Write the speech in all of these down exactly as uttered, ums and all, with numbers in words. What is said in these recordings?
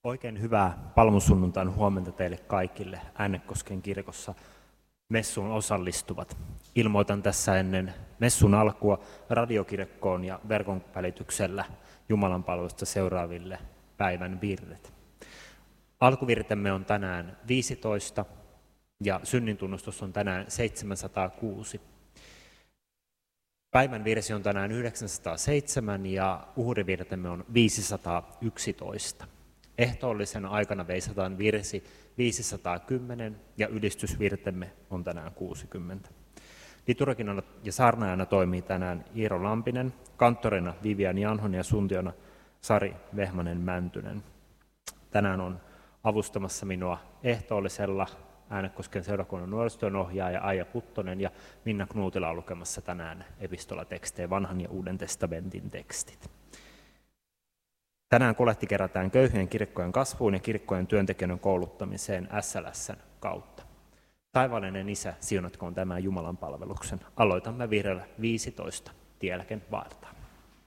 Oikein hyvää palmusunnuntain huomenta teille kaikille Äänekosken kirkossa messuun osallistuvat. Ilmoitan tässä ennen messun alkua radiokirkkoon ja verkon välityksellä Jumalan palvelusta seuraaville päivän virret. Alkuvirtemme on tänään viisitoista ja synnintunnustus on tänään seitsemänsataakuusi. Päivän virsi on tänään yhdeksänsataaseitsemän ja uhrivirtemme on viisisataayksitoista. Ehtoollisen aikana veisataan virsi viisisataakymmenen ja ylistysvirtemme on tänään kuusikymmentä. Liturgina ja saarnaajana toimii tänään Iiro Lampinen, kanttorina Vivian Janhonen ja suntiona Sari Vehmanen-Mäntynen. Tänään on avustamassa minua ehtoollisella Äänekosken seurakunnan nuorisotyön ohjaaja Aija Puttonen ja Minna Knuutila on lukemassa tänään epistolatekstejä, vanhan ja uuden testamentin tekstit. Tänään kolehti kerätään köyhien kirkkojen kasvuun ja kirkkojen työntekijöiden kouluttamiseen S L S:n kautta. Taivaallinen Isä, siunatkoon tämän Jumalan palveluksen. Aloitamme virrellä viisitoista, tielläken vaeltaa.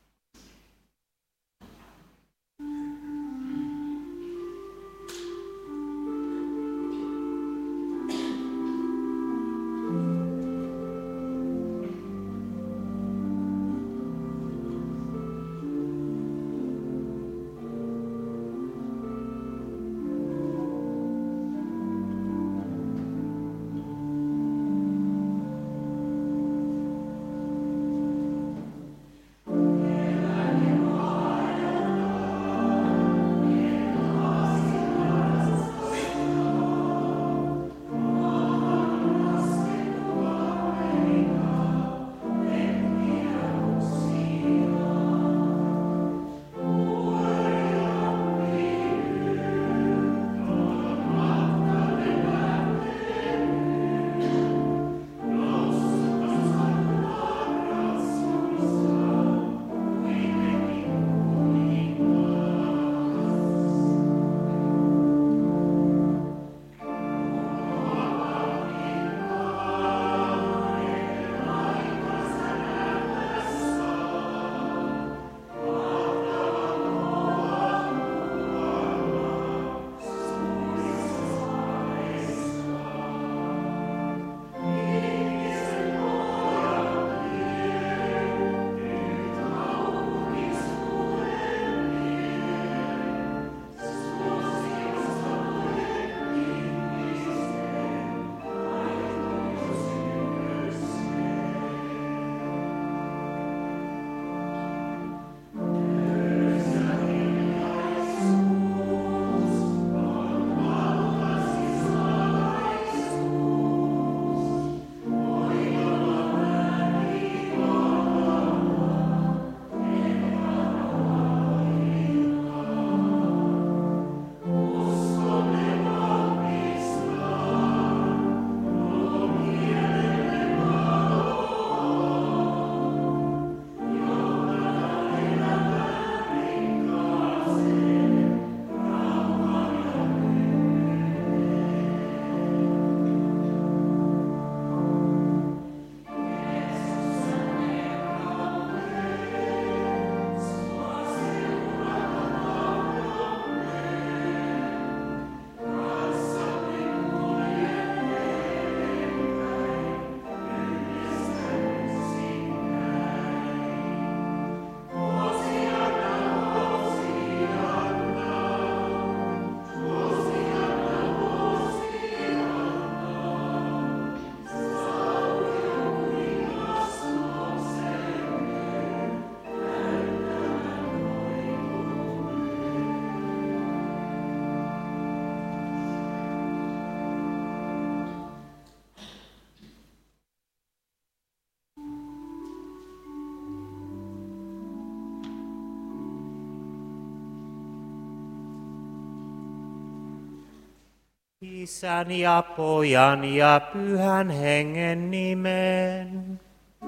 Isän ja Pojan ja Pyhän Hengen nimeen.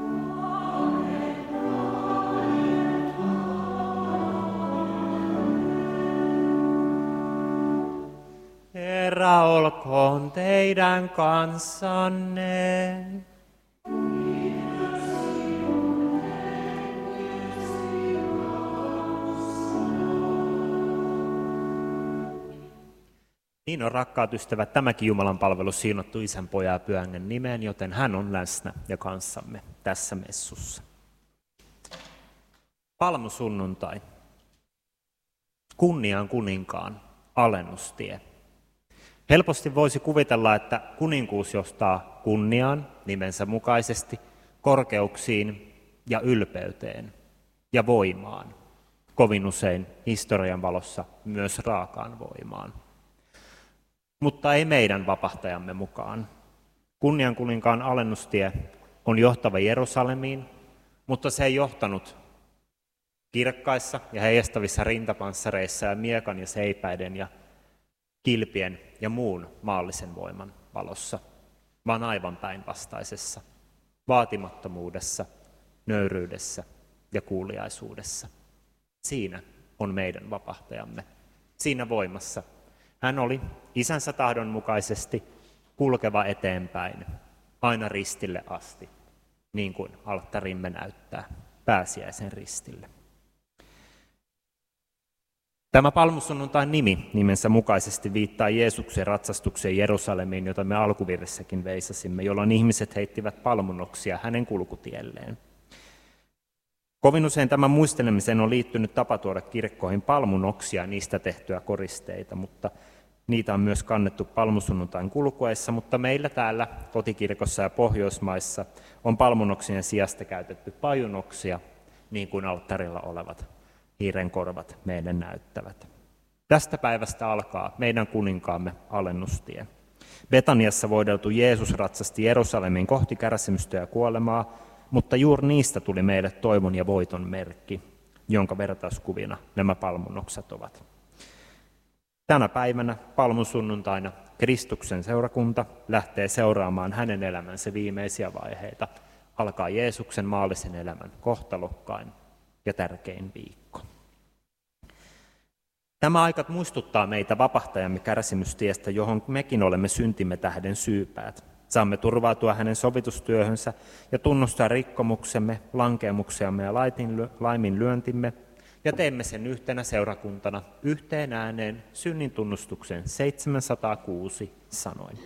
Herra olkoon teidän kanssanne. Niin on, rakkaat ystävät, tämäkin Jumalan palvelus siunattu Isän, Pojan ja Pyhän Hengen nimeen, joten hän on läsnä ja kanssamme tässä messussa. Palmusunnuntai. Kunniaan kuninkaan alennustie. Helposti voisi kuvitella, että kuninkuus johtaa kunniaan nimensä mukaisesti, korkeuksiin ja ylpeyteen ja voimaan. Kovin usein historian valossa myös raakaan voimaan. Mutta ei meidän vapahtajamme mukaan. Kunnian kuninkaan alennustie on johtava Jerusalemiin, mutta se ei johtanut kirkkaissa ja heijastavissa rintapanssareissa ja miekan ja seipäiden ja kilpien ja muun maallisen voiman valossa, vaan aivan päinvastaisessa, vaatimattomuudessa, nöyryydessä ja kuuliaisuudessa. Siinä on meidän vapahtajamme, siinä voimassa. Hän oli Isänsä tahdon mukaisesti kulkeva eteenpäin, aina ristille asti, niin kuin alttarimme näyttää, pääsiäisen ristille. Tämä palmusunnuntain nimi nimensä mukaisesti viittaa Jeesuksen ratsastukseen Jerusalemiin, jota me alkuvirressäkin veisasimme, jolloin ihmiset heittivät palmunoksia hänen kulkutielleen. Kovin usein tämän muistelemiseen on liittynyt tapa tuoda kirkkoihin palmunoksia ja niistä tehtyä koristeita, mutta niitä on myös kannettu palmusunnuntain kulkuessa, mutta meillä täällä kotikirkossa ja Pohjoismaissa on palmunoksien sijasta käytetty pajunoksia, niin kuin alttarilla olevat hiirenkorvat meille näyttävät. Tästä päivästä alkaa meidän kuninkaamme alennustie. Betaniassa voideltu Jeesus ratsasti Jerusalemin kohti kärsimystä ja kuolemaa, mutta juuri niistä tuli meille toivon ja voiton merkki, jonka vertauskuvina nämä palmunoksat ovat. Tänä päivänä palmusunnuntaina Kristuksen seurakunta lähtee seuraamaan hänen elämänsä viimeisiä vaiheita. Alkaa Jeesuksen maallisen elämän kohtalokkain ja tärkein viikko. Tämä aika muistuttaa meitä vapahtajamme kärsimystiestä, johon mekin olemme syntimme tähden syypäät. Saamme turvautua hänen sovitustyöhönsä ja tunnustaa rikkomuksemme, lankemuksiamme ja laiminlyöntimme, ja teemme sen yhtenä seurakuntana yhteen ääneen synnin tunnustuksen seitsemänsataakuusi sanoin.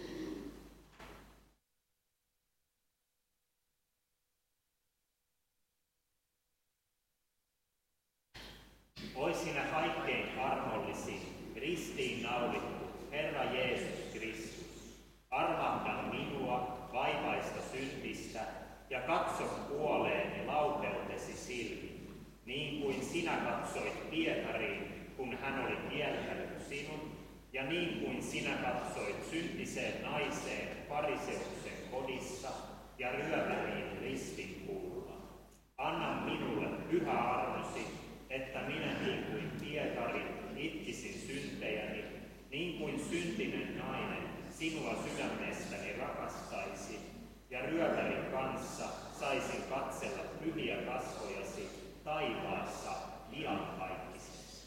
Oi sinä kaikkein armollisin, ristiin naulittu Herra Jeesus Kristus, armahda minua vaivaista syntistä ja katso puoleeni laupeutesi silmin, niin kuin sinä katsoit Pietariin, kun hän oli kieltänyt sinun, ja niin kuin sinä katsoit syntiseen naiseen fariseuksen kodissa ja ryöväriin ristin puulla. Anna minulle pyhä armosi, että minä niin kuin Pietari itkisin syntejäni, niin kuin syntinen nainen sinua sydämestäni rakastaisi, ja ryövärin kanssa saisin katsella pyhiä kasvojasi taivaassa iankaikkisessa.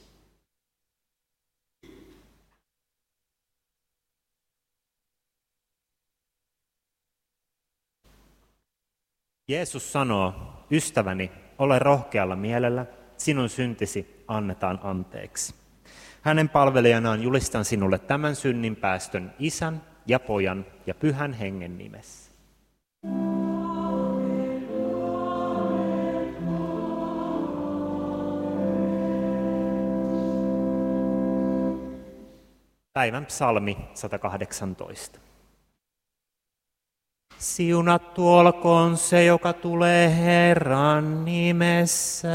Jeesus sanoo, ystäväni, ole rohkealla mielellä, sinun syntisi annetaan anteeksi. Hänen palvelijanaan julistan sinulle tämän synnin päästön Isän ja Pojan ja Pyhän Hengen nimessä. Päivän psalmi sata kahdeksantoista. Siunattu olkoon se, joka tulee Herran nimessä.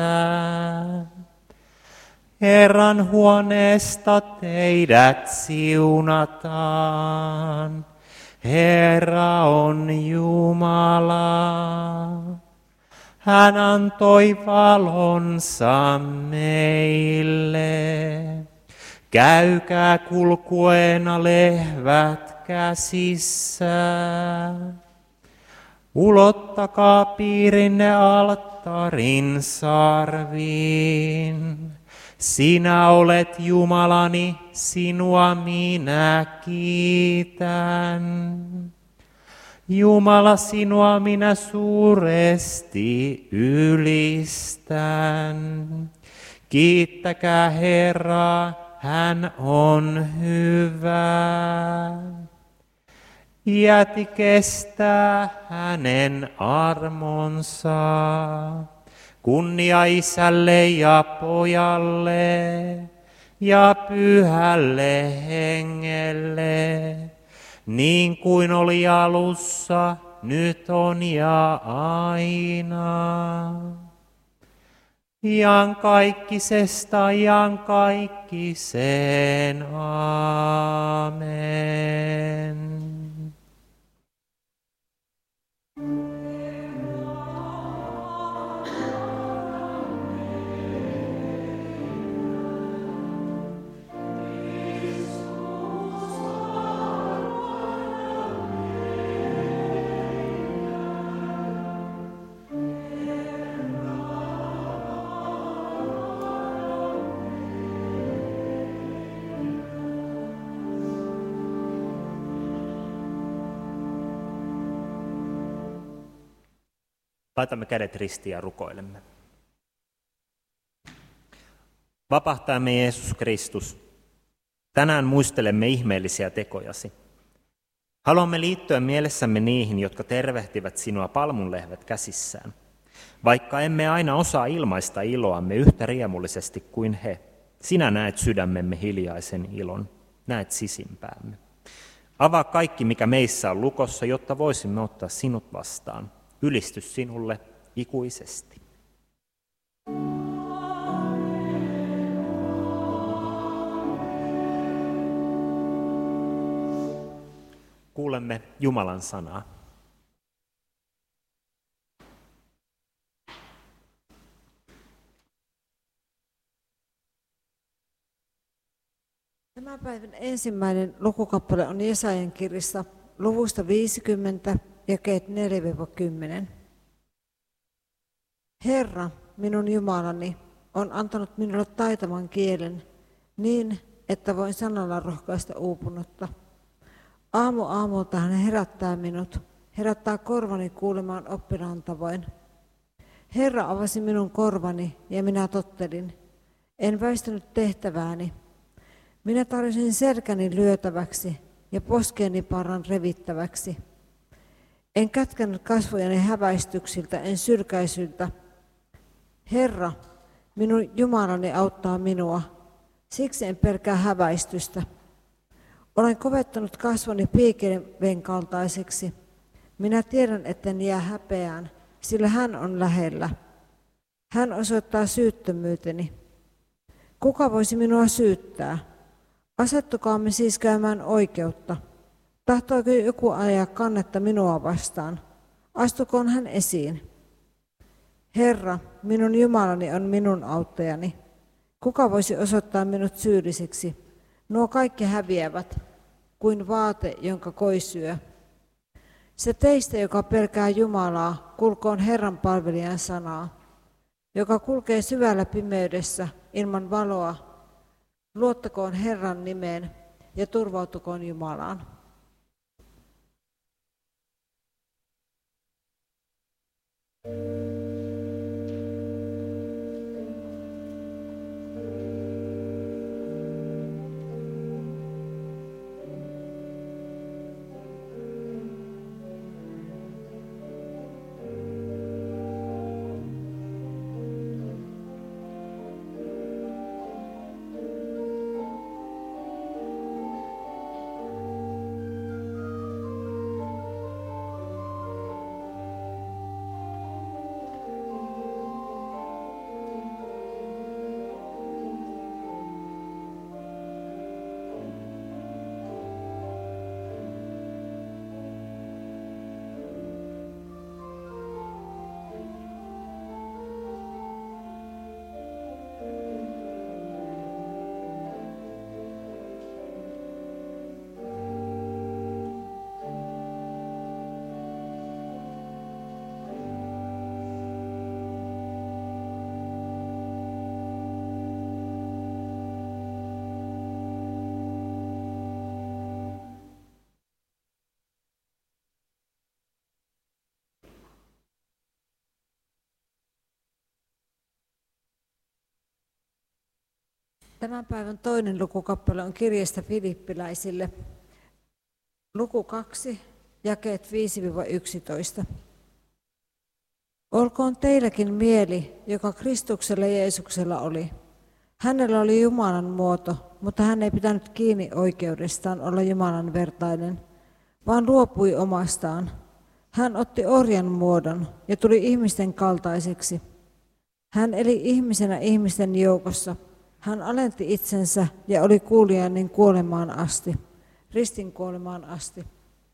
Herran huoneesta teidät siunataan. Herra on Jumala. Hän antoi valonsa meille. Käykää kulkueena lehvät käsissä. Ulottakaa piirinne alttarin sarviin. Sinä olet Jumalani, sinua minä kiitän. Jumala, sinua minä suuresti ylistän. Kiittäkää Herraa, hän on hyvä. Iäti kestää hänen armonsa. Kunnia Isälle ja Pojalle ja Pyhälle Hengelle, niin kuin oli alussa, nyt on ja aina. Iankaikkisesta iankaikkiseen. Aamen. Laitamme kädet ristiin ja rukoilemme. Vapahtajamme Jeesus Kristus, tänään muistelemme ihmeellisiä tekojasi. Haluamme liittyä mielessämme niihin, jotka tervehtivät sinua palmunlehvät käsissään. Vaikka emme aina osaa ilmaista iloamme yhtä riemullisesti kuin he, sinä näet sydämemme hiljaisen ilon, näet sisimpäämme. Avaa kaikki, mikä meissä on lukossa, jotta voisimme ottaa sinut vastaan. Ylistys sinulle ikuisesti. Kuulemme Jumalan sanaa. Tämän päivän ensimmäinen lukukappale on Jesajan kirjassa luvusta viisikymmentä, jakeet neljä kymmenen. Herra, minun Jumalani, on antanut minulle taitavan kielen niin, että voin sanalla rohkaista uupunutta. Aamu aamulta hän herättää minut, herättää korvani kuulemaan oppilaan tavoin. Herra avasi minun korvani ja minä tottelin. En väistänyt tehtävääni. Minä tarjosin selkäni lyötäväksi ja poskeeni parran revittäväksi. En kätkenyt kasvojani häväistyksiltä, en sylkäisyltä. Herra, minun Jumalani auttaa minua, siksi en pelkää häväistystä. Olen kovettanut kasvoni piikilevän kaltaiseksi. Minä tiedän, etten jää häpeään, sillä hän on lähellä. Hän osoittaa syyttömyyteni. Kuka voisi minua syyttää? Asettukaamme siis käymään oikeutta. Tahtoiko joku ajaa kannetta minua vastaan? Astukoon hän esiin. Herra, minun Jumalani on minun auttajani. Kuka voisi osoittaa minut syylliseksi? Nuo kaikki häviävät, kuin vaate, jonka koi syö. Se teistä, joka pelkää Jumalaa, kulkoon Herran palvelijan sanaa. Joka kulkee syvällä pimeydessä ilman valoa, luottakoon Herran nimeen ja turvautukoon Jumalaan. Tämän päivän toinen lukukappale on kirjeestä Filippiläisille. Luku kaksi, jakeet viisi yksitoista. Olkoon teilläkin mieli, joka Kristuksella Jeesuksella oli. Hänellä oli Jumalan muoto, mutta hän ei pitänyt kiinni oikeudestaan olla Jumalan vertainen, vaan luopui omastaan. Hän otti orjan muodon ja tuli ihmisten kaltaiseksi. Hän eli ihmisenä ihmisten joukossa. Hän alenti itsensä ja oli kuuliainen kuolemaan asti, ristin kuolemaan asti.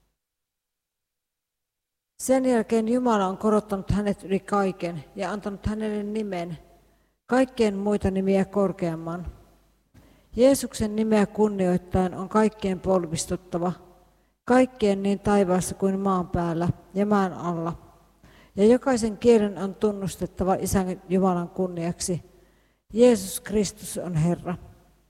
Sen jälkeen Jumala on korottanut hänet yli kaiken ja antanut hänelle nimen, kaikkien muita nimiä korkeamman. Jeesuksen nimeä kunnioittaen on kaikkien polvistuttava, kaikkien niin taivaassa kuin maan päällä ja maan alla. Ja jokaisen kielen on tunnustettava Isän Jumalan kunniaksi. Jeesus Kristus on Herra.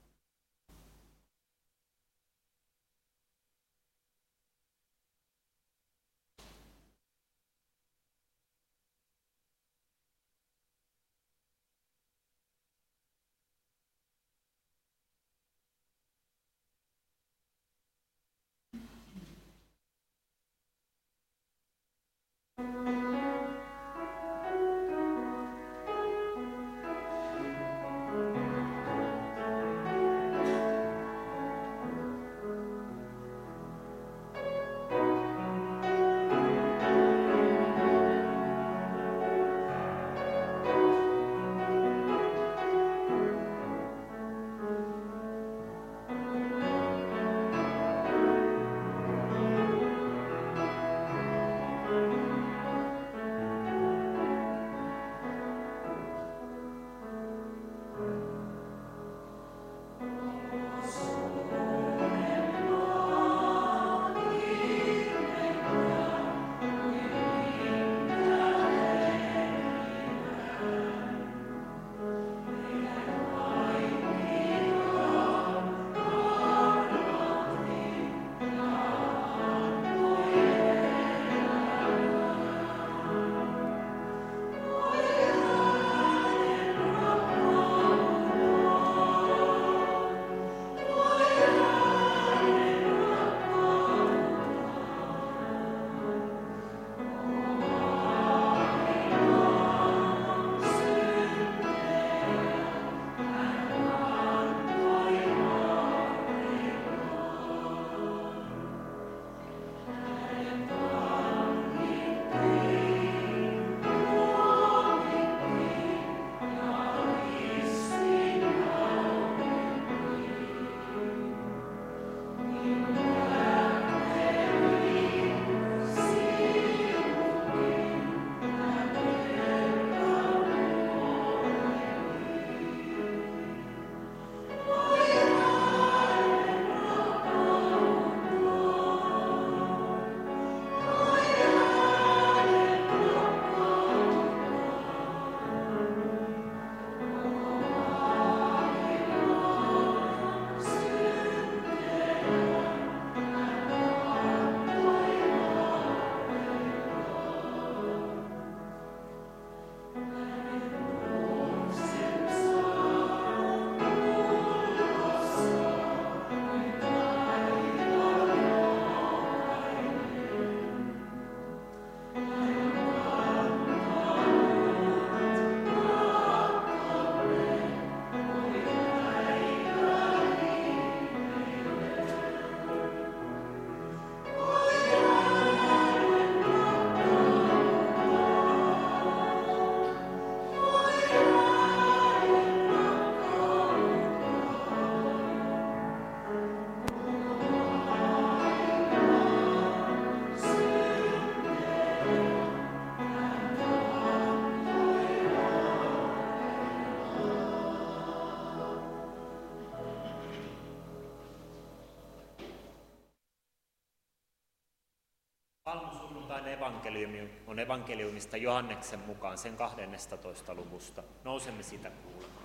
Palmusunnuntain evankeliumi on evankeliumista Johanneksen mukaan sen kahdennestatoista luvusta. Nousemme sitä kuulemaan.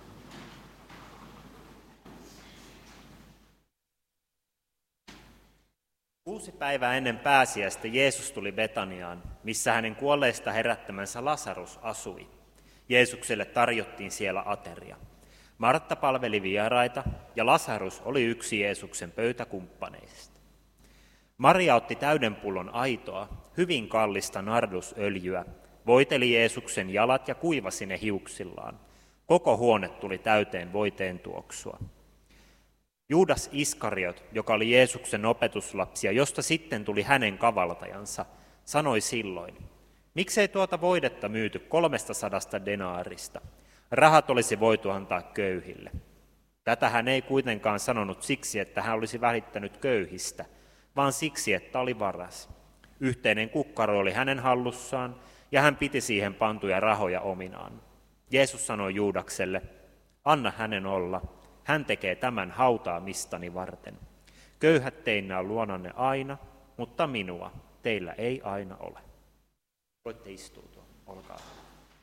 Kuusi päivää ennen pääsiäistä Jeesus tuli Betaniaan, missä hänen kuolleista herättämänsä Lasarus asui. Jeesukselle tarjottiin siellä ateria. Martta palveli vieraita ja Lasarus oli yksi Jeesuksen pöytäkumppaneista. Maria otti täyden pullon aitoa, hyvin kallista nardusöljyä, voiteli Jeesuksen jalat ja kuivasi ne hiuksillaan. Koko huone tuli täyteen voiteen tuoksua. Juudas Iskariot, joka oli Jeesuksen opetuslapsi ja josta sitten tuli hänen kavaltajansa, sanoi silloin, miksei tuota voidetta myyty kolmesta sadasta denaarista? Rahat olisi voitu antaa köyhille. Tätä hän ei kuitenkaan sanonut siksi, että hän olisi välittänyt köyhistä, vaan siksi, että oli varas. Yhteinen kukkaro oli hänen hallussaan, ja hän piti siihen pantuja rahoja ominaan. Jeesus sanoi Juudakselle, anna hänen olla, hän tekee tämän hautaamistani varten. Köyhät teinnä on luonanne aina, mutta minua teillä ei aina ole. Voitte istua, olkaa hyvä.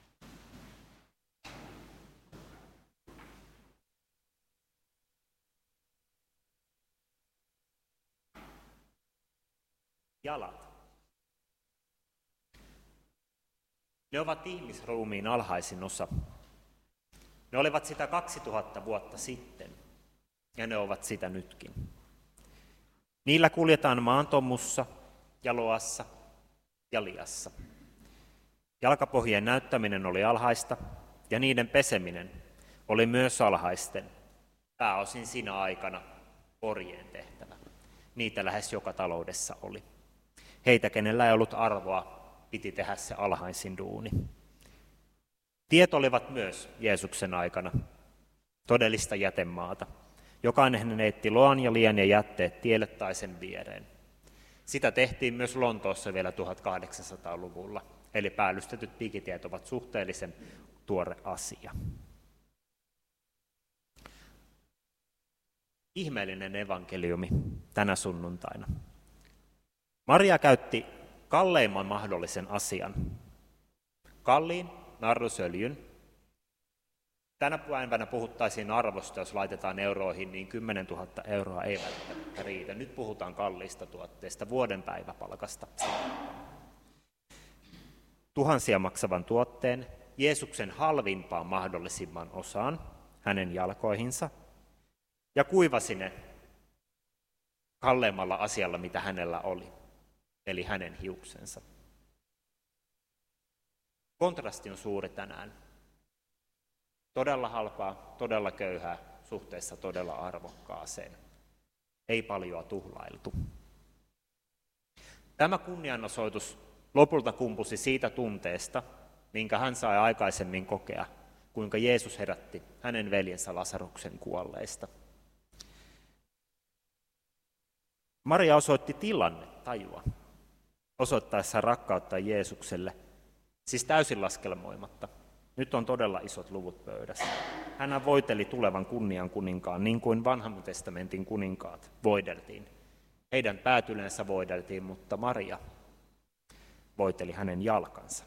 Jalat. Ne ovat ihmisruumiin alhaisin osa. Ne olivat sitä kaksituhatta vuotta sitten, ja ne ovat sitä nytkin. Niillä kuljetaan maantomussa ja loassa ja liassa. Jalkapohjien näyttäminen oli alhaista, ja niiden peseminen oli myös alhaisten, pääosin sinä aikana orjien tehtävä. Niitä lähes joka taloudessa oli. Heitä, kenellä ei ollut arvoa, piti tehdä se alhaisin duuni. Tiet olivat myös Jeesuksen aikana todellista jätemaata. Jokainen neitti loan ja lien ja jätteet tielle tai sen viereen. Sitä tehtiin myös Lontoossa vielä tuhatkahdeksansataaluvulla, eli päällystetyt pikitiet ovat suhteellisen tuore asia. Ihmeellinen evankeliumi tänä sunnuntaina. Maria käytti kalleimman mahdollisen asian, kalliin nardusöljyn. Tänä päivänä puhuttaisiin arvosta, jos laitetaan euroihin, niin kymmenen tuhatta euroa ei välttämättä riitä. Nyt puhutaan kalliista tuotteista, vuoden päiväpalkasta. Tuhansia maksavan tuotteen, Jeesuksen halvimpaan mahdollisimman osaan, hänen jalkoihinsa, ja kuivasi ne kalleimmalla asialla, mitä hänellä oli, eli hänen hiuksensa. Kontrasti on suuri tänään. Todella halpaa, todella köyhää, suhteessa todella arvokkaaseen. Ei paljoa tuhlailtu. Tämä kunnianosoitus lopulta kumpusi siitä tunteesta, minkä hän sai aikaisemmin kokea, kuinka Jeesus herätti hänen veljensä Lasaruksen kuolleista. Maria osoitti tilanne tajua, osoittaessaan rakkautta Jeesukselle, siis täysin laskelmoimatta. Nyt on todella isot luvut pöydässä. Hän voiteli tulevan kunnian kuninkaan, niin kuin vanhan testamentin kuninkaat voideltiin. Heidän päätyleensä voideltiin, mutta Maria voiteli hänen jalkansa.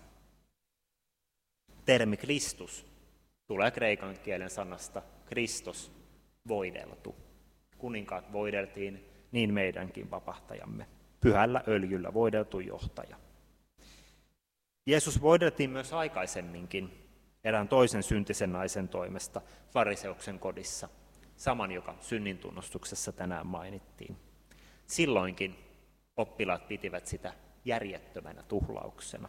Termi Kristus tulee kreikan kielen sanasta Kristos, voideltu. Kuninkaat voideltiin, niin meidänkin vapahtajamme. Pyhällä öljyllä voideltu johtaja. Jeesus voideltiin myös aikaisemminkin erään toisen syntisen naisen toimesta fariseuksen kodissa, saman joka synnintunnustuksessa tänään mainittiin. Silloinkin oppilaat pitivät sitä järjettömänä tuhlauksena.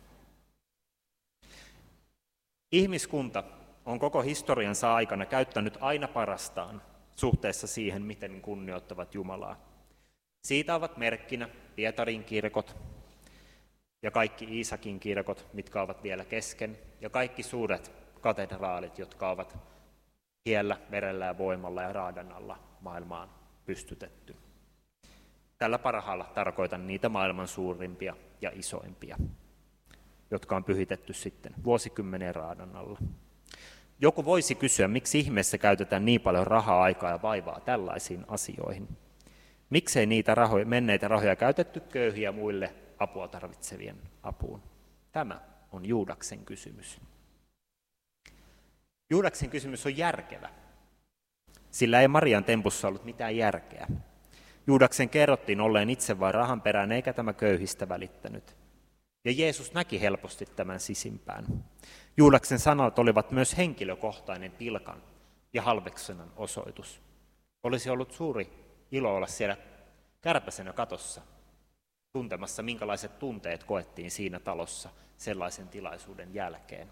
Ihmiskunta on koko historiansa aikana käyttänyt aina parastaan suhteessa siihen, miten kunnioittavat Jumalaa. Siitä ovat merkkinä Pietarin kirkot ja kaikki Iisakin kirkot, mitkä ovat vielä kesken, ja kaikki suuret katedraalit, jotka ovat hiellä, verellä ja voimalla ja raadan alla maailmaan pystytetty. Tällä parhaalla tarkoitan niitä maailman suurimpia ja isoimpia, jotka on pyhitetty sitten vuosikymmenien raadan alla. Joku voisi kysyä, miksi ihmeessä käytetään niin paljon rahaa, aikaa ja vaivaa tällaisiin asioihin. Miksei niitä rahoja, menneitä rahoja käytetty köyhiä muille apua tarvitsevien apuun? Tämä on Juudaksen kysymys. Juudaksen kysymys on järkevä, sillä ei Marian tempussa ollut mitään järkeä. Juudaksen kerrottiin olleen itse vain rahan perään, eikä tämä köyhistä välittänyt. Ja Jeesus näki helposti tämän sisimpään. Juudaksen sanat olivat myös henkilökohtainen pilkan ja halveksunnan osoitus. Olisi ollut suuri ilo olla siellä kärpäsenä katossa, tuntemassa minkälaiset tunteet koettiin siinä talossa sellaisen tilaisuuden jälkeen.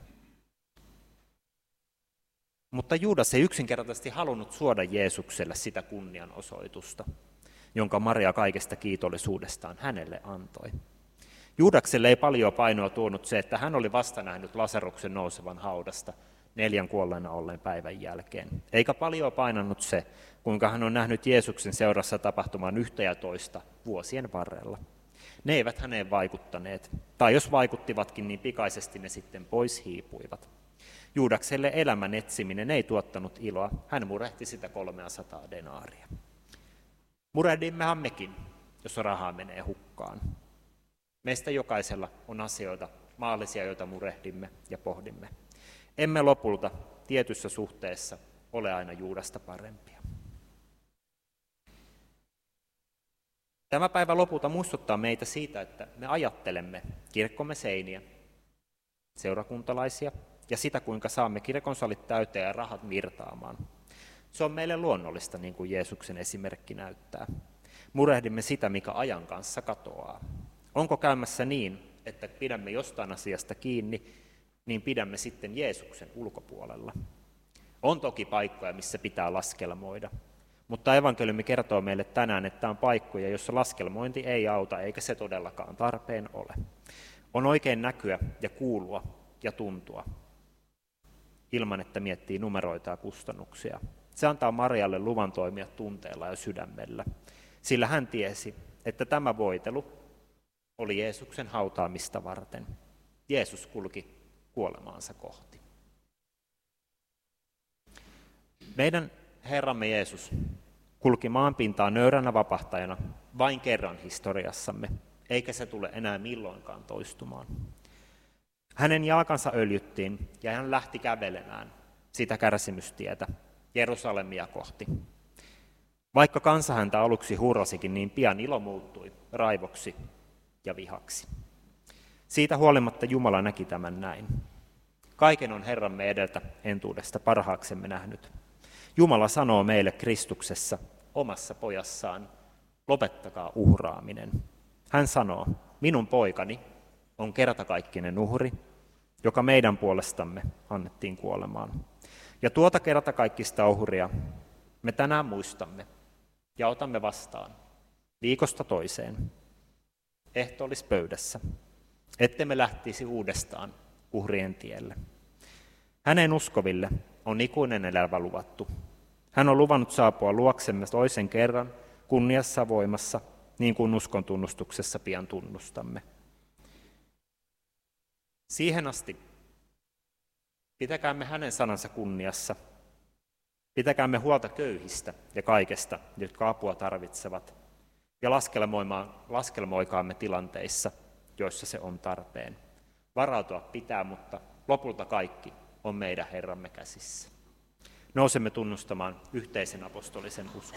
Mutta Juudas ei yksinkertaisesti halunnut suoda Jeesukselle sitä kunnianosoitusta, jonka Maria kaikesta kiitollisuudestaan hänelle antoi. Juudakselle ei paljon painoa tuonut se, että hän oli vasta nähnyt Lasaruksen nousevan haudasta neljän kuolleena olleen päivän jälkeen. Eikä paljon painannut se, kuinka hän on nähnyt Jeesuksen seurassa tapahtuman yhtä ja toista vuosien varrella. Ne eivät häneen vaikuttaneet, tai jos vaikuttivatkin, niin pikaisesti ne sitten pois hiipuivat. Juudakselle elämän etsiminen ei tuottanut iloa, hän murehti sitä kolmeasataa denaaria. Murehdimmehan mekin, jos rahaa menee hukkaan. Meistä jokaisella on asioita, maallisia, joita murehdimme ja pohdimme. Emme lopulta tietyssä suhteessa ole aina Juudasta parempia. Tämä päivä lopulta muistuttaa meitä siitä, että me ajattelemme kirkkomme seiniä, seurakuntalaisia ja sitä, kuinka saamme kirkonsalit täyteen ja rahat virtaamaan. Se on meille luonnollista, niin kuin Jeesuksen esimerkki näyttää. Murehdimme sitä, mikä ajan kanssa katoaa. Onko käymässä niin, että pidämme jostain asiasta kiinni, niin pidämme sitten Jeesuksen ulkopuolella? On toki paikkoja, missä pitää laskelmoida, mutta evankeliumi kertoo meille tänään, että on paikkoja, joissa laskelmointi ei auta, eikä se todellakaan tarpeen ole. On oikein näkyä ja kuulua ja tuntua, ilman että miettii numeroita ja kustannuksia. Se antaa Marialle luvan toimia tunteella ja sydämellä, sillä hän tiesi, että tämä voitelu oli Jeesuksen hautaamista varten. Jeesus kulki kuolemaansa kohti. Meidän Herramme Jeesus kulki maanpintaa nöyränä vapahtajana vain kerran historiassamme, eikä se tule enää milloinkaan toistumaan. Hänen jalkansa öljyttiin ja hän lähti kävelemään sitä kärsimystietä Jerusalemia kohti. Vaikka kansa häntä aluksi hurrasikin, niin pian ilo muuttui raivoksi ja vihaksi. Siitä huolimatta Jumala näki tämän näin. Kaiken on Herramme edeltä entuudesta parhaaksemme nähnyt. Jumala sanoo meille Kristuksessa, omassa pojassaan, lopettakaa uhraaminen. Hän sanoo, minun poikani on kertakaikkinen uhri, joka meidän puolestamme annettiin kuolemaan. Ja tuota kertakaikkista uhria me tänään muistamme ja otamme vastaan viikosta toiseen ehtoollispöydässä, ettemme lähtisi uudestaan uhrien tielle. Hänen uskoville on ikuinen elämä luvattu. Hän on luvannut saapua luoksemme toisen kerran kunniassa voimassa, niin kuin uskon tunnustuksessa pian tunnustamme. Siihen asti pitäkäämme hänen sanansa kunniassa. Pitäkäämme huolta köyhistä ja kaikesta, jotka apua tarvitsevat, ja laskelmoikaamme tilanteissa, joissa se on tarpeen. Varautua pitää, mutta lopulta kaikki on meidän Herramme käsissä. Nousemme tunnustamaan yhteisen apostolisen uskon.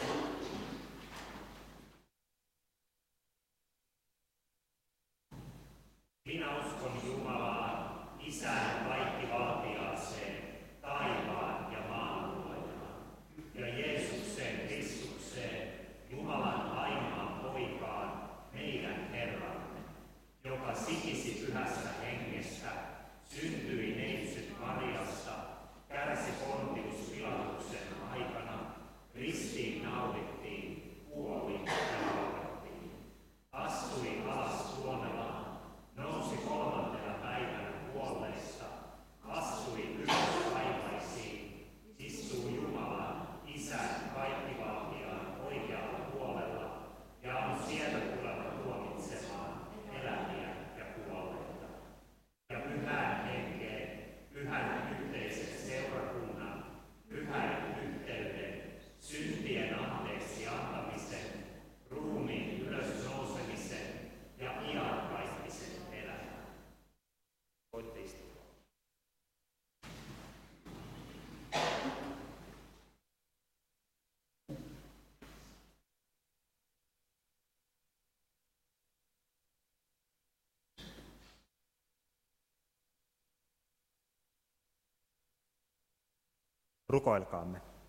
Minä uskon Jumalaan, Isään kaikkivaltiaaseen, taivaan ja maan luojaan, ja Jeesukseen Kristukseen, Jumalan ainoaan poikaan, meidän Herramme, joka sikisi pyhästä hengestä, syntyi neitsyt Mariasta, kärsi Pontius Pilatuksen aikana, ristiin naulittiin, kuoli ja haudattiin, astui alas kuolemaan, nousi kolmantena päivänä kuolleista, astui ylös taivaisiin, istuu Jumalan, Isän kaikkivaltiaan oikealla puolella ja on sieltä tuleva tuomitsemaan eläviä ja kuolleita. Ja pyhään henkeen, pyhän yhteisen seurakunnan, pyhän yhteyden, syntien anteeksi antamisen, ruumiin ylös nousemisen ja iankaikkisen elämän. Voitte istua. Rukoilkaamme.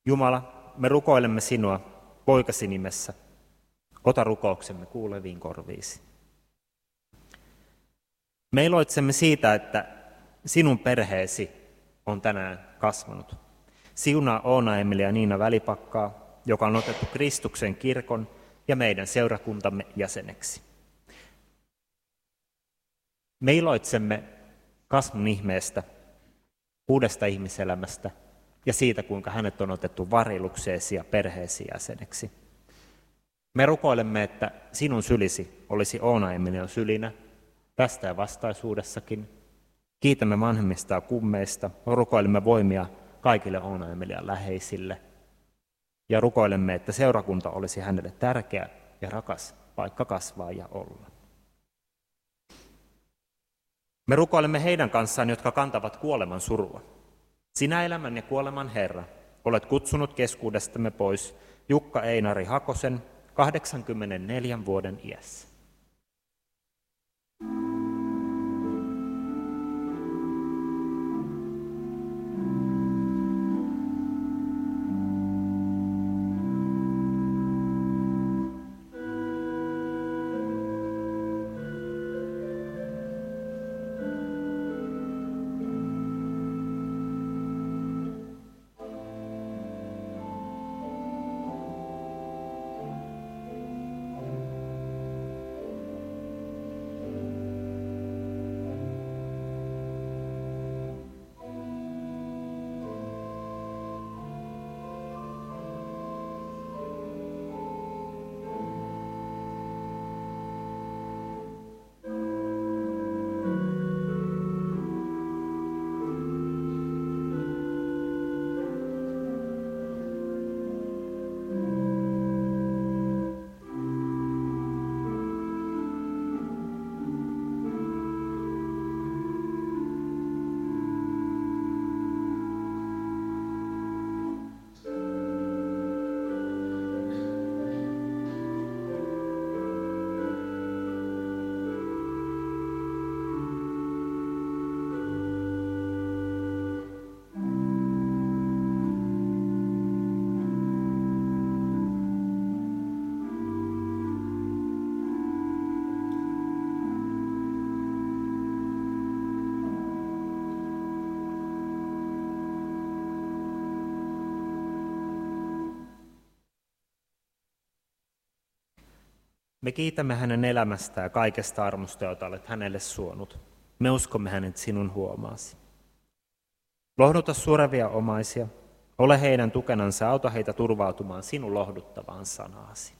Jumala, me rukoilemme sinua poikasi nimessä. Ota rukouksemme kuuleviin korviisi. Me iloitsemme siitä, että sinun perheesi on tänään kasvanut. Siunaa Oona, Emilia ja Niina Välipakkaa, joka on otettu Kristuksen kirkon ja meidän seurakuntamme jäseneksi. Me iloitsemme kasvun ihmeestä, uudesta ihmiselämästä ja siitä, kuinka hänet on otettu varilukseesi ja perheesi jäseneksi. Me rukoilemme, että sinun sylisi olisi Oona Emilian sylinä tästä ja vastaisuudessakin. Kiitämme vanhemmista ja kummeista, rukoilemme voimia kaikille Oona Emilian läheisille ja rukoilemme, että seurakunta olisi hänelle tärkeä ja rakas paikka kasvaa ja olla. Me rukoilemme heidän kanssaan, jotka kantavat kuoleman surua. Sinä elämän ja kuoleman Herra, olet kutsunut keskuudestamme pois Jukka Einari Hakosen kahdeksankymmentäneljän vuoden iässä. Me kiitämme hänen elämästään ja kaikesta armosta, jota olet hänelle suonut. Me uskomme hänet sinun huomaasi. Lohduta surevia omaisia, ole heidän tukenansa, auta heitä turvautumaan sinun lohduttavaan sanaasi.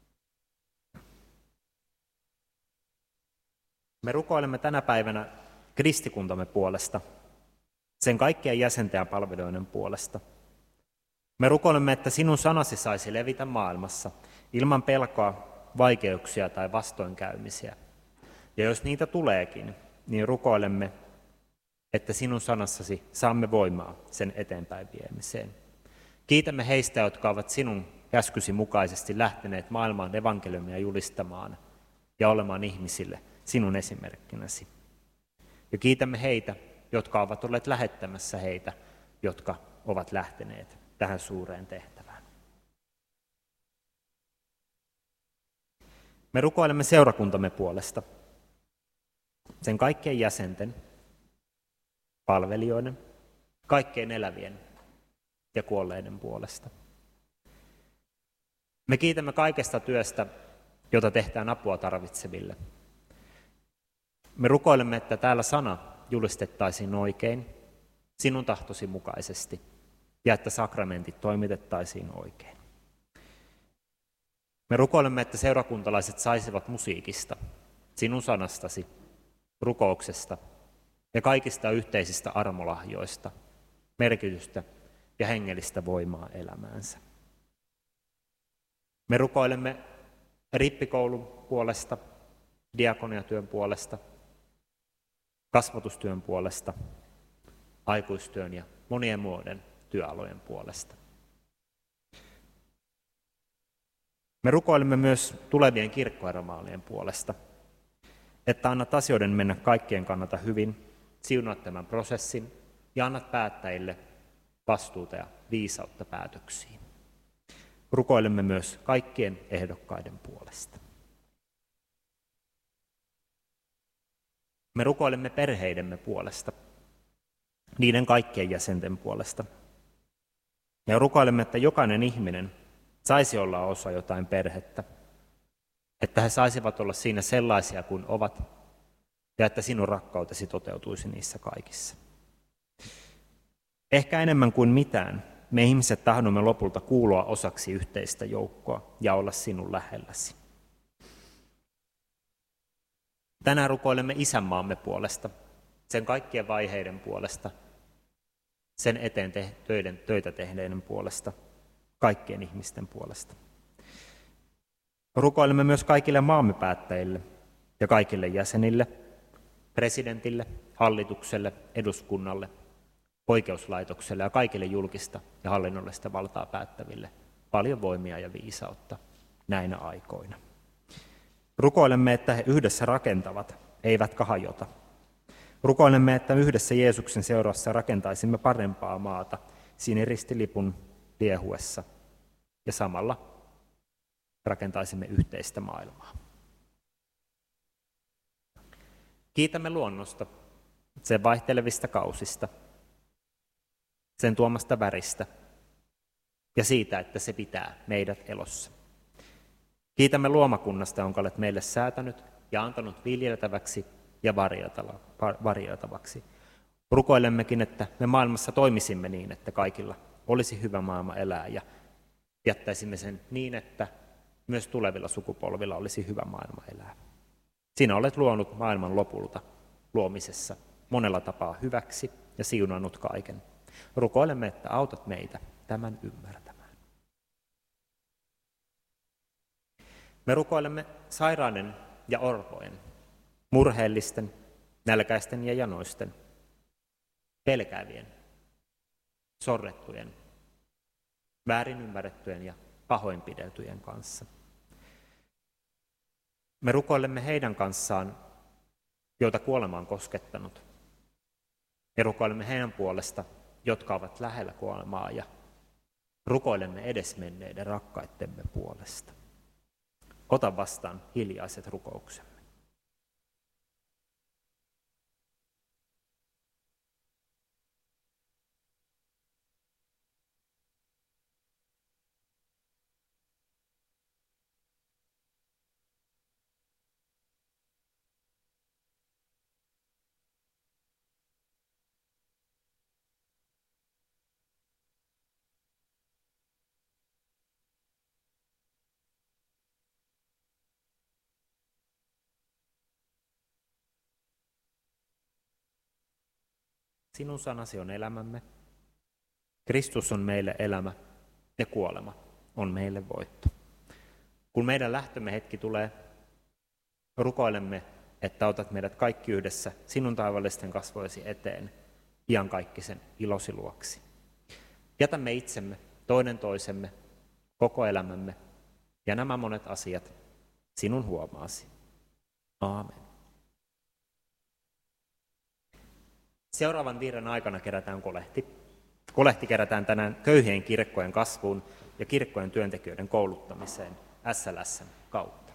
Me rukoilemme tänä päivänä kristikuntamme puolesta, sen kaikkien jäsenten ja palvelijoiden puolesta. Me rukoilemme, että sinun sanasi saisi levitä maailmassa ilman pelkoa, vaikeuksia tai vastoinkäymisiä. Ja jos niitä tuleekin, niin rukoilemme, että sinun sanassasi saamme voimaa sen eteenpäin viemiseen. Kiitämme heistä, jotka ovat sinun käskysi mukaisesti lähteneet maailmaan evankeliumia julistamaan ja olemaan ihmisille sinun esimerkkinäsi. Ja kiitämme heitä, jotka ovat olleet lähettämässä heitä, jotka ovat lähteneet tähän suureen tehtävään. Me rukoilemme seurakuntamme puolesta, sen kaikkien jäsenten, palvelijoiden, kaikkein elävien ja kuolleiden puolesta. Me kiitämme kaikesta työstä, jota tehdään apua tarvitseville. Me rukoilemme, että täällä sana julistettaisiin oikein, sinun tahtosi mukaisesti, ja että sakramentit toimitettaisiin oikein. Me rukoilemme, että seurakuntalaiset saisivat musiikista, sinun sanastasi, rukouksesta ja kaikista yhteisistä armolahjoista, merkitystä ja hengellistä voimaa elämäänsä. Me rukoilemme rippikoulun puolesta, diakoniatyön puolesta, kasvatustyön puolesta, aikuistyön ja monien muiden työalojen puolesta. Me rukoilemme myös tulevien kirkkohermaalien puolesta, että annat asioiden mennä kaikkien kannalta hyvin, siunaat tämän prosessin ja annat päättäjille vastuuta ja viisautta päätöksiin. Rukoilemme myös kaikkien ehdokkaiden puolesta. Me rukoilemme perheidemme puolesta, niiden kaikkien jäsenten puolesta. Ja rukoilemme, että jokainen ihminen saisi olla osa jotain perhettä, että he saisivat olla siinä sellaisia kuin ovat, ja että sinun rakkautesi toteutuisi niissä kaikissa. Ehkä enemmän kuin mitään, me ihmiset tahdomme lopulta kuulua osaksi yhteistä joukkoa ja olla sinun lähelläsi. Tänään rukoilemme isänmaamme puolesta, sen kaikkien vaiheiden puolesta, sen eteen te- töiden, töitä tehneiden puolesta, kaikkien ihmisten puolesta. Rukoilemme myös kaikille maamme päättäjille ja kaikille jäsenille, presidentille, hallitukselle, eduskunnalle, oikeuslaitokselle ja kaikille julkista ja hallinnollista valtaa päättäville paljon voimia ja viisautta näinä aikoina. Rukoilemme, että he yhdessä rakentavat, eivätkä hajota. Rukoilemme, että yhdessä Jeesuksen seurassa rakentaisimme parempaa maata siniristilipun liehuessa ja samalla rakentaisimme yhteistä maailmaa. Kiitämme luonnosta, sen vaihtelevista kausista, sen tuomasta väristä ja siitä, että se pitää meidät elossa. Kiitämme luomakunnasta, jonka olet meille säätänyt ja antanut viljeltäväksi ja varjeltavaksi. Rukoilemmekin, että me maailmassa toimisimme niin, että kaikilla olisi hyvä maailma elää ja jättäisimme sen niin, että myös tulevilla sukupolvilla olisi hyvä maailma elää. Sinä olet luonut maailman lopulta luomisessa monella tapaa hyväksi ja siunannut kaiken. Rukoilemme, että autat meitä tämän ymmärtämään. Me rukoilemme sairaiden ja orpojen, murheellisten, nälkäisten ja janoisten, pelkäävien, sorrettujen, väärin ymmärrettyjen ja pahoinpideltyjen kanssa. Me rukoilemme heidän kanssaan, joita kuolema on koskettanut. Me rukoilemme heidän puolesta, jotka ovat lähellä kuolemaa, ja rukoilemme edesmenneiden rakkaittemme puolesta. Ota vastaan hiljaiset rukouksemme. Sinun sanasi on elämämme. Kristus on meille elämä ja kuolema on meille voitto. Kun meidän lähtömme hetki tulee, rukoilemme, että otat meidät kaikki yhdessä sinun taivallisten kasvojesi eteen iankaikkisen ilosi luoksi. Jätämme itsemme, toinen toisemme, koko elämämme ja nämä monet asiat sinun huomaasi. Aamen. Seuraavan viiden aikana kerätään kolehti. Kolehti kerätään tänään köyhien kirkkojen kasvuun ja kirkkojen työntekijöiden kouluttamiseen S L S:n kautta.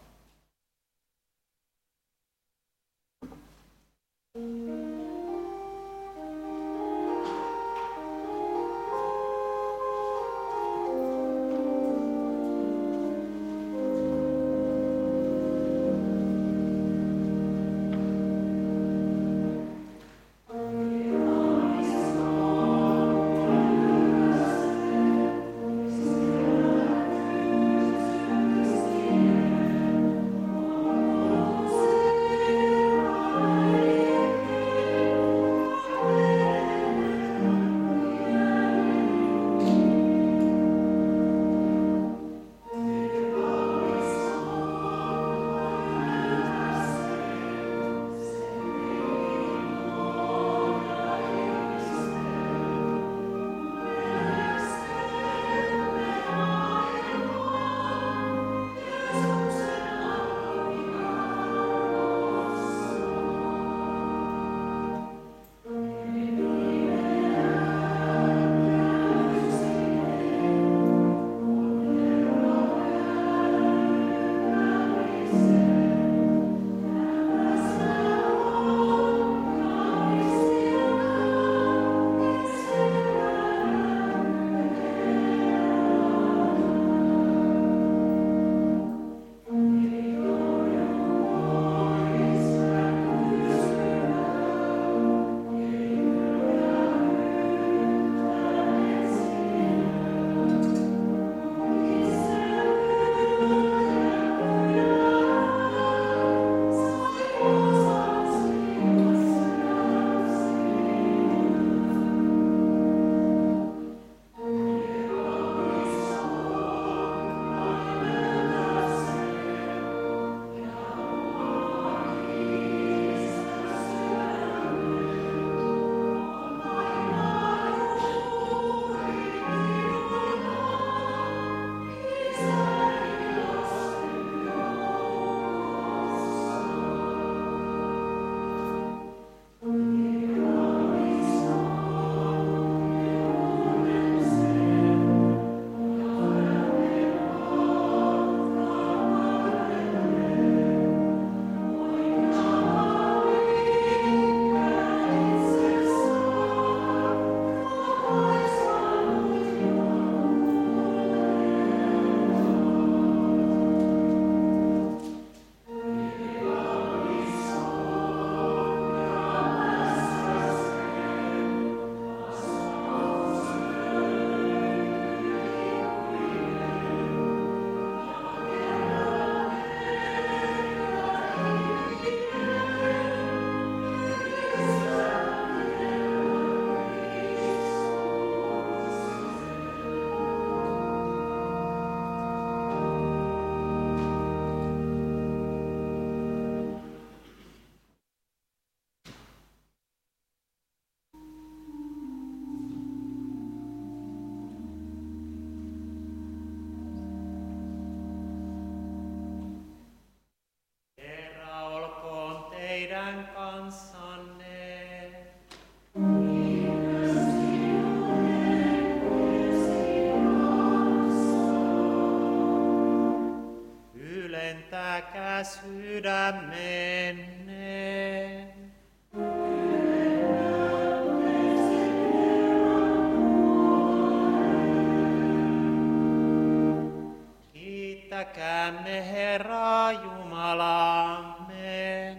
tyhjentäkää sydämenne. Kiittäkäämme Herraa Jumalaamme.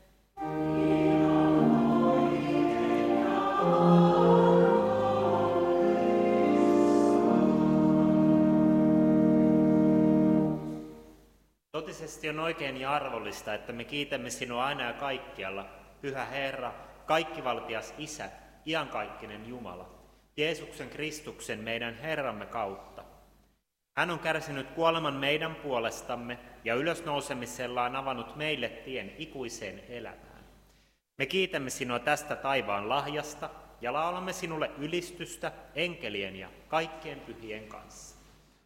Totisesti on oikein ja arvollista, että me kiitämme sinua aina ja kaikkialla, Pyhä Herra, kaikkivaltias Isä, iankaikkinen Jumala, Jeesuksen Kristuksen meidän Herramme kautta. Hän on kärsinyt kuoleman meidän puolestamme ja ylösnousemisellaan avannut meille tien ikuiseen elämään. Me kiitämme sinua tästä taivaan lahjasta ja laulamme sinulle ylistystä enkelien ja kaikkien pyhien kanssa.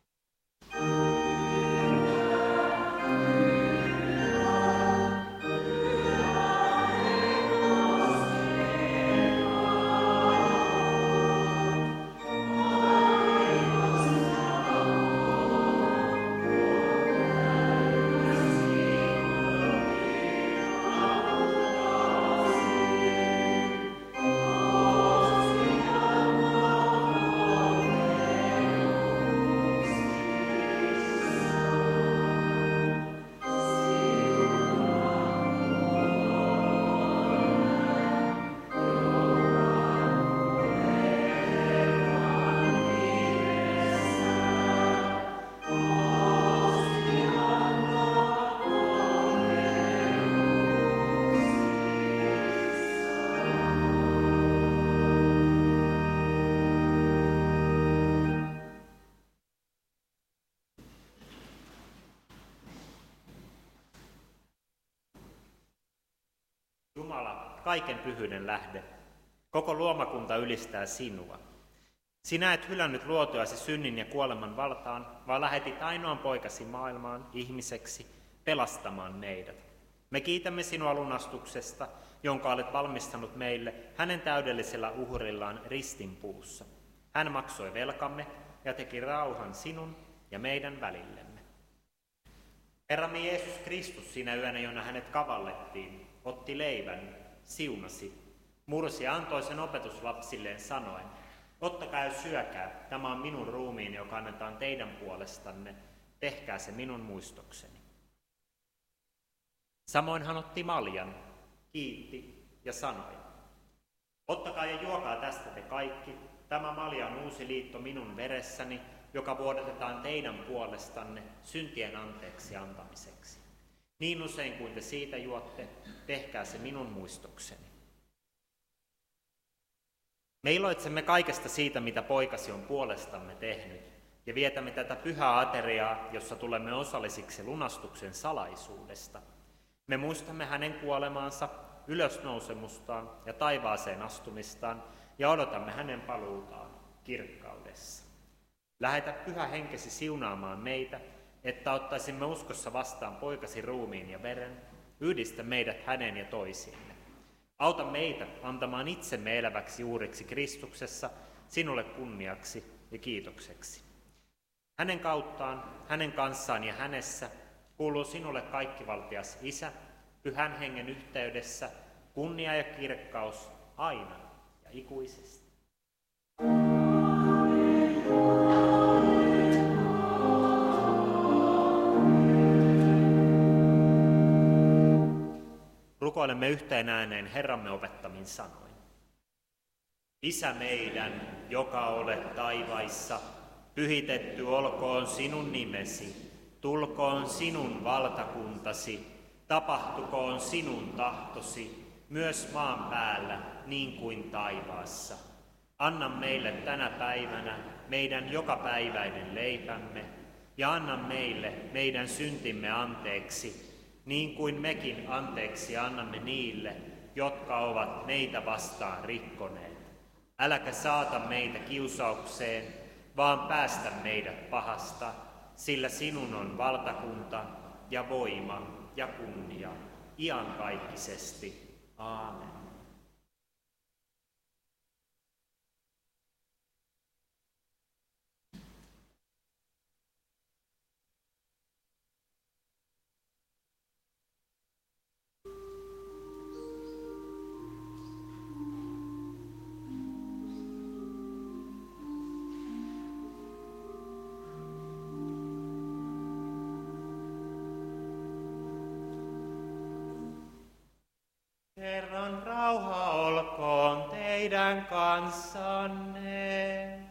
Jumala, kaiken pyhyyden lähde, koko luomakunta ylistää sinua. Sinä et hylännyt luotuasi synnin ja kuoleman valtaan, vaan lähetit ainoan poikasi maailmaan ihmiseksi pelastamaan meidät. Me kiitämme sinua lunastuksesta, jonka olet valmistanut meille hänen täydellisellä uhrillaan ristinpuussa. Hän maksoi velkamme ja teki rauhan sinun ja meidän välillemme. Herramme Jeesus Kristus sinä yönä, jona hänet kavallettiin, otti leivän, siunasi, mursi ja antoi sen opetuslapsilleen sanoen, ottakaa ja syökää, tämä on minun ruumiini, joka annetaan teidän puolestanne, tehkää se minun muistokseni. Samoin hän otti maljan, kiitti ja sanoi, ottakaa ja juokaa tästä te kaikki, tämä malja on uusi liitto minun veressäni, joka vuodatetaan teidän puolestanne syntien anteeksi antamiseksi. Niin usein kuin te siitä juotte, tehkää se minun muistokseni. Me iloitsemme kaikesta siitä, mitä poikasi on puolestamme tehnyt, ja vietämme tätä pyhää ateriaa, jossa tulemme osallisiksi lunastuksen salaisuudesta. Me muistamme hänen kuolemaansa, ylösnousemustaan ja taivaaseen astumistaan, ja odotamme hänen paluutaan kirkkaudessa. Lähetä Pyhä Henkesi siunaamaan meitä, että ottaisimme uskossa vastaan poikasi ruumiin ja veren, yhdistä meidät häneen ja toisiimme. Auta meitä antamaan itsemme eläväksi juuriksi Kristuksessa, sinulle kunniaksi ja kiitokseksi. Hänen kauttaan, hänen kanssaan ja hänessä kuuluu sinulle kaikkivaltias Isä, Pyhän Hengen yhteydessä, kunnia ja kirkkaus aina ja ikuisesti. Rukoilemme yhteen ääneen Herramme opettamin sanoin. Isä meidän, joka olet taivaissa, pyhitetty olkoon sinun nimesi, tulkoon sinun valtakuntasi, tapahtukoon sinun tahtosi, myös maan päällä niin kuin taivaassa. Anna meille tänä päivänä meidän jokapäiväinen leipämme, ja anna meille meidän syntimme anteeksi, niin kuin mekin anteeksi annamme niille, jotka ovat meitä vastaan rikkoneet. Äläkä saata meitä kiusaukseen, vaan päästä meidät pahasta, sillä sinun on valtakunta ja voima ja kunnia iankaikkisesti. Aamen. kanssanne.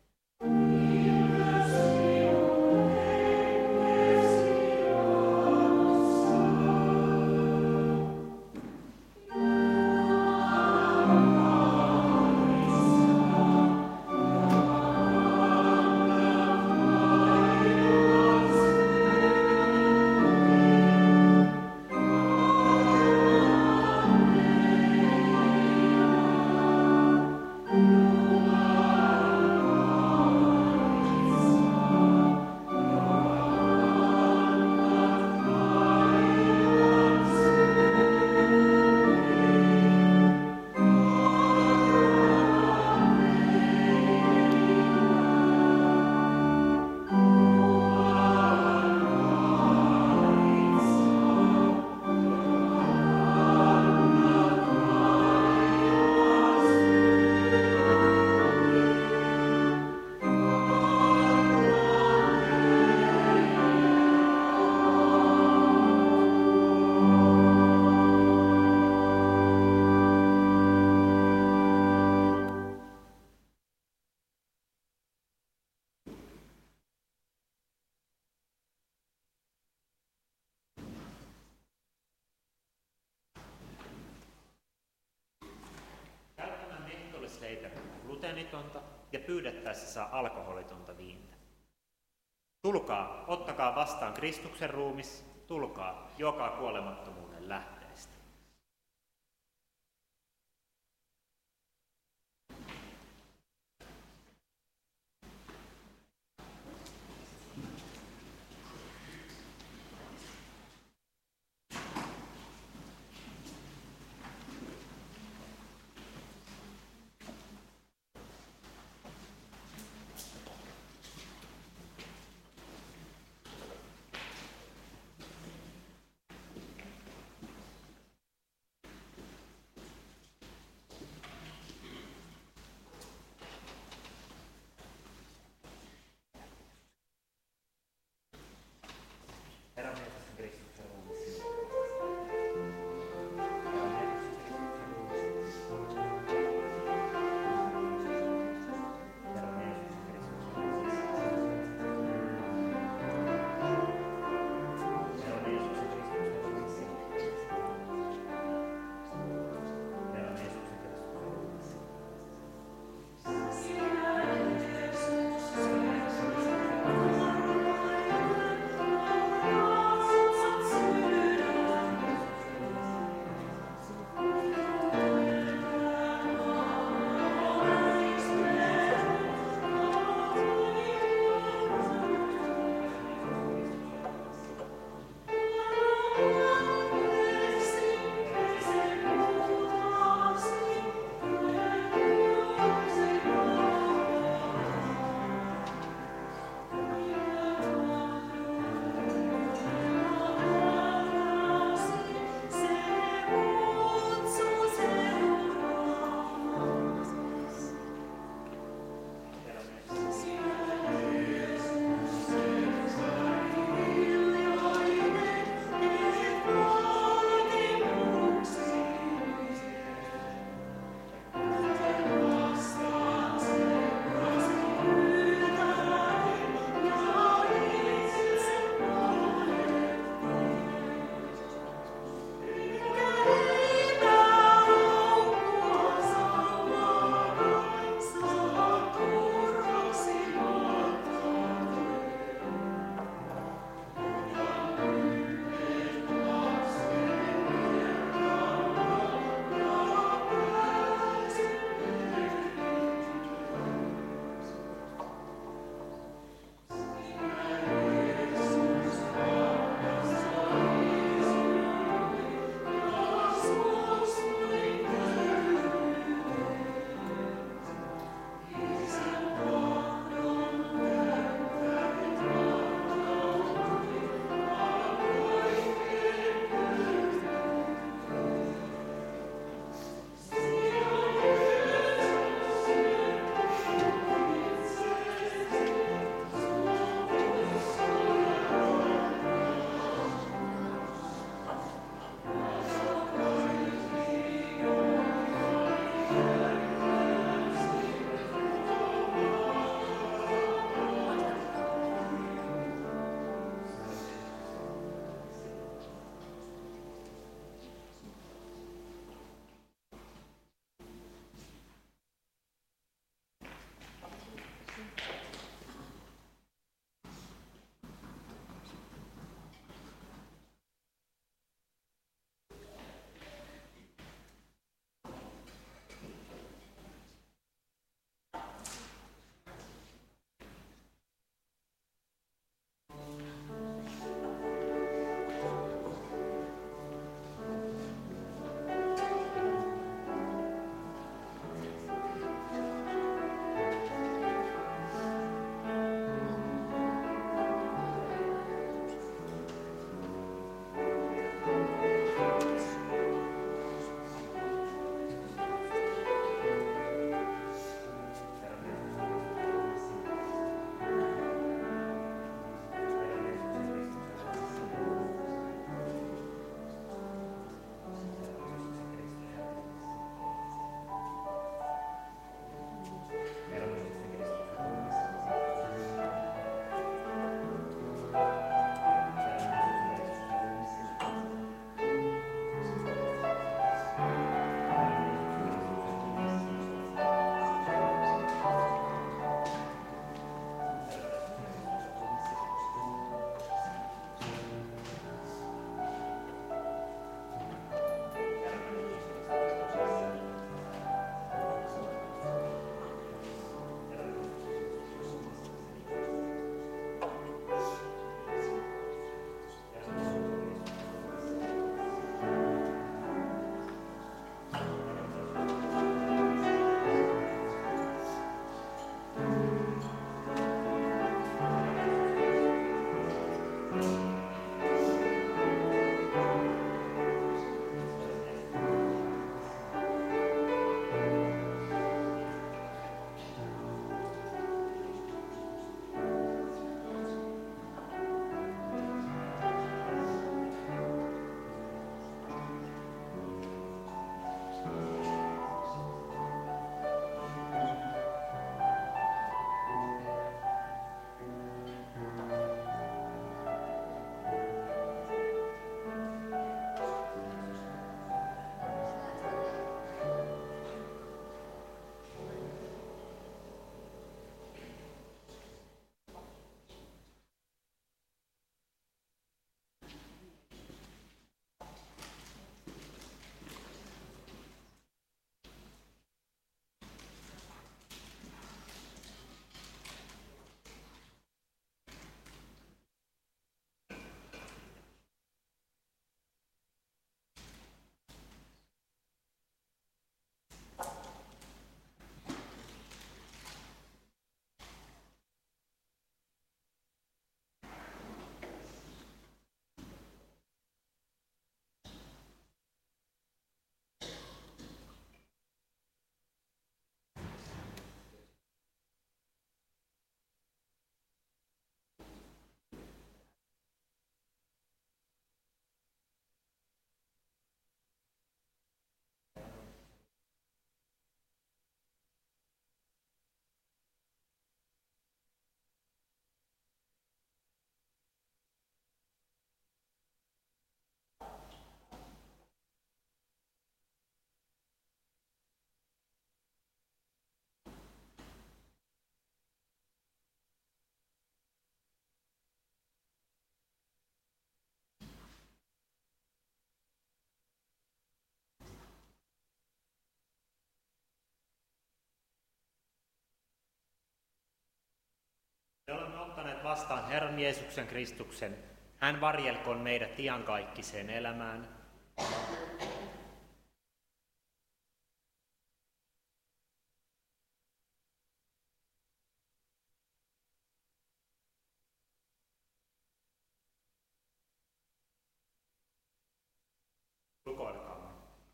Gluteenitonta ja pyydettäessä saa alkoholitonta viintä. Tulkaa, ottakaa vastaan Kristuksen ruumis, tulkaa, joka kuolemattomuuden lähteestä. ottaneet vastaan Herran Jeesuksen Kristuksen, hän varjelkoon meidät iankaikkiseen elämään. Rukoilkaamme.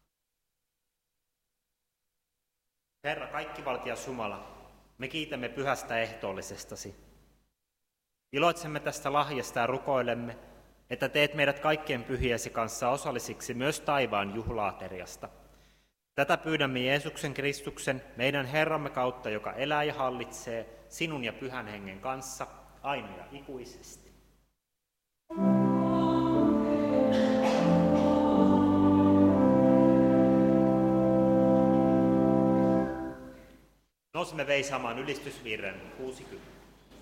Herra, kaikkivaltias Jumala, me kiitämme pyhästä ehtoollisestasi. Iloitsemme tästä lahjasta ja rukoilemme, että teet meidät kaikkien pyhiesi kanssa osallisiksi myös taivaan juhlaateriasta. Tätä pyydämme Jeesuksen Kristuksen, meidän Herramme kautta, joka elää ja hallitsee sinun ja Pyhän Hengen kanssa aina ja ikuisesti. Nousemme veisaamaan ylistysvirren kuusikymmentä.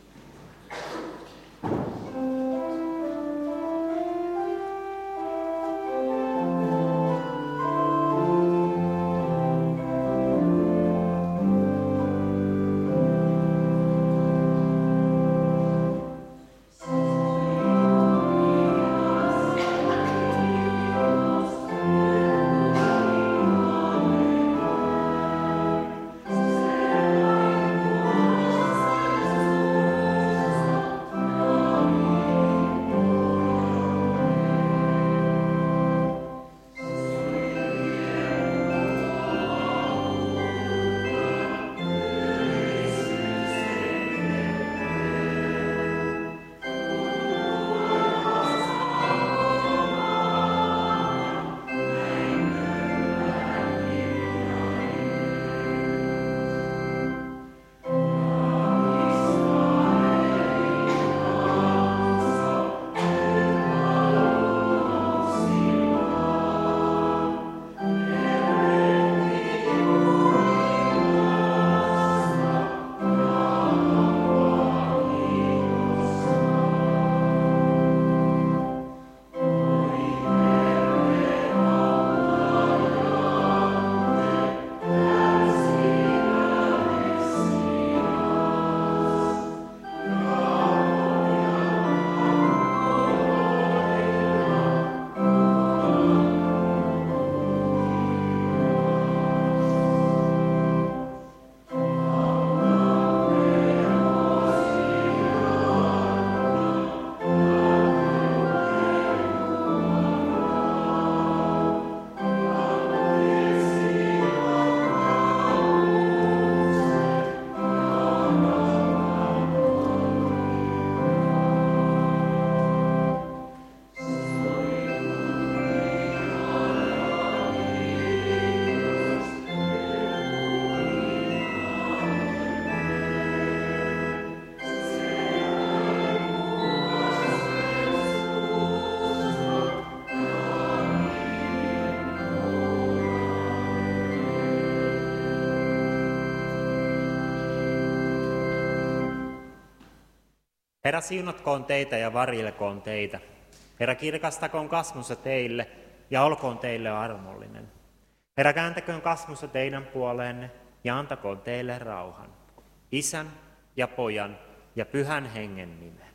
Herra, siunatkoon teitä ja varjelkoon teitä. Herra, kirkastakoon kasvonsa teille ja olkoon teille armollinen. Herra, kääntäköön kasvonsa teidän puoleenne ja antakoon teille rauhan. Isän ja Pojan ja Pyhän Hengen nimeen.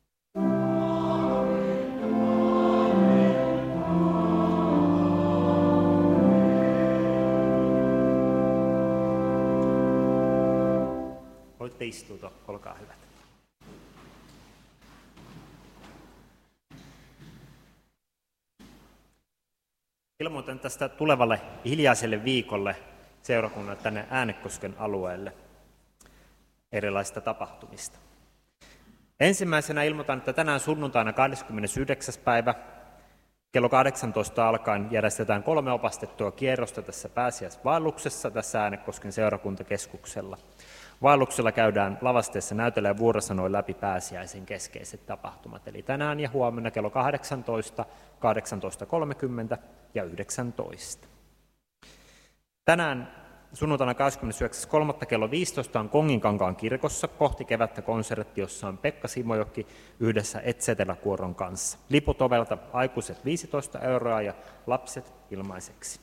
Voitte istua, olkaa hyvät. Ilmoitan tästä tulevalle hiljaiselle viikolle seurakunnalle tänne Äänekosken alueelle erilaisista tapahtumista. Ensimmäisenä ilmoitan, että tänään sunnuntaina kahdeskymmenesyhdeksäs päivä kello kahdeksantoista alkaen järjestetään kolme opastettua kierrosta tässä pääsiäisvaelluksessa tässä Äänekosken seurakuntakeskuksella. Vaelluksella käydään lavasteessa näytellä ja vuorosanoi läpi pääsiäisen keskeiset tapahtumat, eli tänään ja huomenna kello kahdeksantoista, kahdeksantoista kolmekymmentä ja yhdeksäntoista. Tänään sunnuntaina kahdeskymmenesyhdeksäs kolmatta kello viisitoista on Konginkankaan kirkossa kohti kevättä konsertti, jossa on Pekka Simojoki yhdessä Et Cetera-kuoron kanssa. Liput ovelta aikuiset viisitoista euroa ja lapset ilmaiseksi.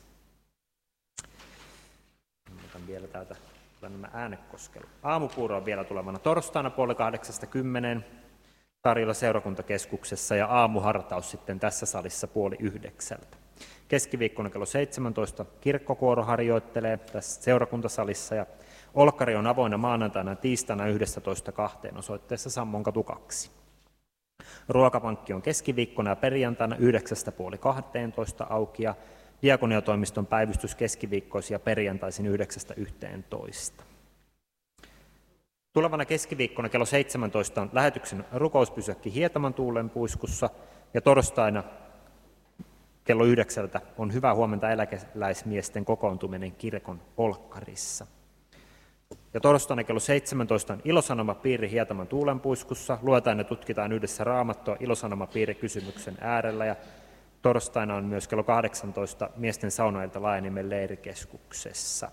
Otan vielä täältä nämä Äänekoskella. Aamupuuro on vielä tulevana torstaina puoli kahdeksasta kymmeneen. tarjolla seurakuntakeskuksessa ja aamuhartaus sitten tässä salissa puoli yhdeksältä. Keskiviikkona kello seitsemäntoista kirkkokuoro harjoittelee tässä seurakuntasalissa ja olkkari on avoinna maanantaina ja tiistaina yksitoista kahteen osoitteessa Sammonkatu kaksi. Ruokapankki on keskiviikkona ja perjantaina yhdeksästä puoli kahteentoista auki ja diakoniatoimiston päivystys keskiviikkoisia perjantaisin yhdeksästä yhteentoista. Tulevana keskiviikkona kello seitsemäntoista on lähetyksen rukouspysäkki Hietaman tuulen puiskussa ja torstaina kello yhdeksältä on hyvää huomenta eläkeläismiesten kokoontuminen kirkon olkkarissa. Ja torstaina kello seitsemäntoista on Ilosanoma-piiri Hietaman tuulenpuiskussa. Luetaan ja tutkitaan yhdessä Raamattua Ilosanoma-piirikysymyksen äärellä. Ja torstaina on myös kello kahdeksantoista miesten saunoilta Laajaniemen leirikeskuksessa.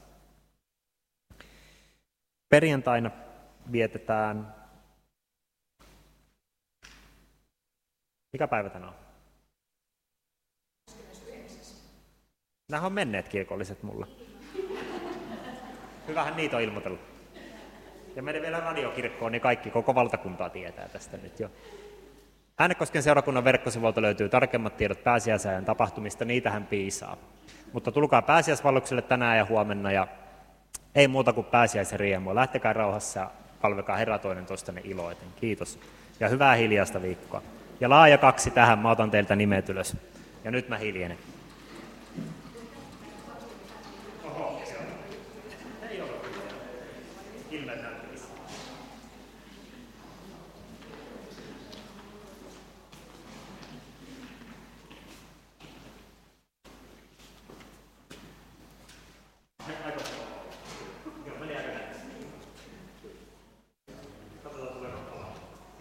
Perjantaina vietetään... Mikä päivä tänään on? Nämä on menneet kirkolliset mulla. Hyvähän niitä on ilmoitellut. Ja meidän vielä radiokirkkoon, niin kaikki, koko valtakuntaa tietää tästä nyt jo. Äänekosken seurakunnan verkkosivuilta löytyy tarkemmat tiedot pääsiäisajan tapahtumista, niitähän piisaa. Mutta tulkaa pääsiäisvallukselle tänään ja huomenna ja ei muuta kuin pääsiäisen riemua. Lähtekää rauhassa ja palvekaa Herra toinen toistanne iloiten. Kiitos. Ja hyvää hiljaista viikkoa. Ja laaja kaksi tähän, mä otan teiltä nimet ylös. Ja nyt mä hiljenen.